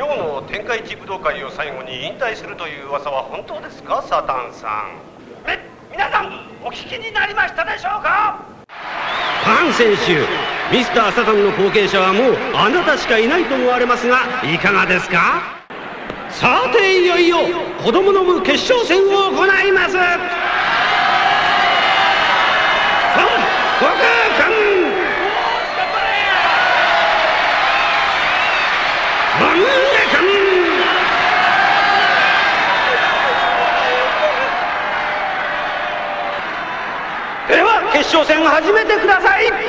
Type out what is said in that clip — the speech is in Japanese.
今日の天下一武道会を最後に引退するという噂は本当ですか、サタンさん。 皆さんお聞きになりましたでしょうか。 パン選手、ミスターサタンの後継者はもうあなたしかいないと思われますが、いかがですか。さていよいよ子供の部決勝戦を行います。では決勝戦始めてください。